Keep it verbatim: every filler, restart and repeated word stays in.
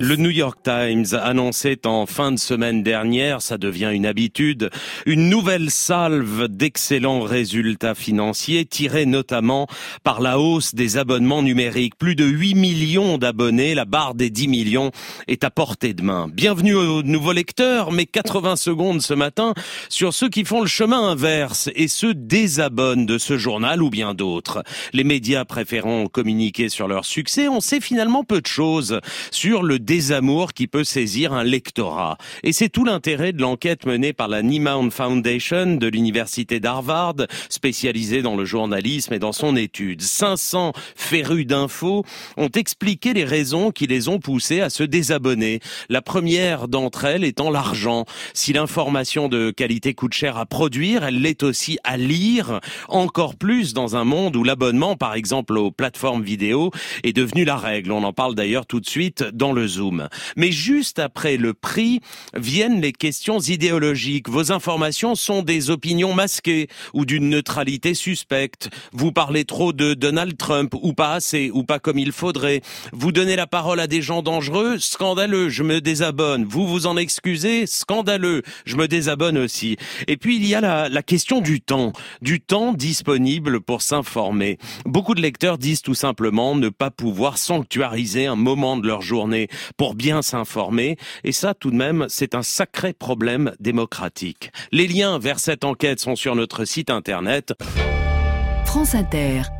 Le New York Times annonçait en fin de semaine dernière, ça devient une habitude, une nouvelle salve d'excellents résultats financiers tirés notamment par la hausse des abonnements numériques. Plus de huit millions d'abonnés, la barre des dix millions est à portée de main. Bienvenue aux nouveaux lecteurs, mais quatre-vingts secondes ce matin sur ceux qui font le chemin inverse et se désabonnent de ce journal ou bien d'autres. Les médias préférant communiquer sur leur succès, on sait finalement peu de choses sur le désamour qui peut saisir un lectorat. Et c'est tout l'intérêt de l'enquête menée par la Nieman Foundation de l'université d'Harvard, spécialisée dans le journalisme et dans son étude. cinq cents férus d'infos ont expliqué les raisons qui les ont poussés à se désabonner. La première d'entre elles étant l'argent. Si l'information de qualité coûte cher à produire, elle l'est aussi à lire, encore plus dans un monde où l'abonnement, par exemple aux plateformes vidéo, est devenu la règle. On en parle d'ailleurs tout de suite dans le Zoom. Mais juste après le prix, viennent les questions idéologiques. Vos informations sont des opinions masquées ou d'une neutralité suspecte. Vous parlez trop de Donald Trump ou pas assez ou pas comme il faudrait. Vous donnez la parole à des gens dangereux, scandaleux, je me désabonne. Vous vous en excusez, scandaleux, je me désabonne aussi. Et puis il y a la, la question du temps, du temps disponible pour s'informer. Beaucoup de lecteurs disent tout simplement ne pas pouvoir sanctuariser un moment de leur journée pour bien s'informer. Et ça, tout de même, c'est un sacré problème démocratique. Les liens vers cette enquête sont sur notre site internet. France Inter.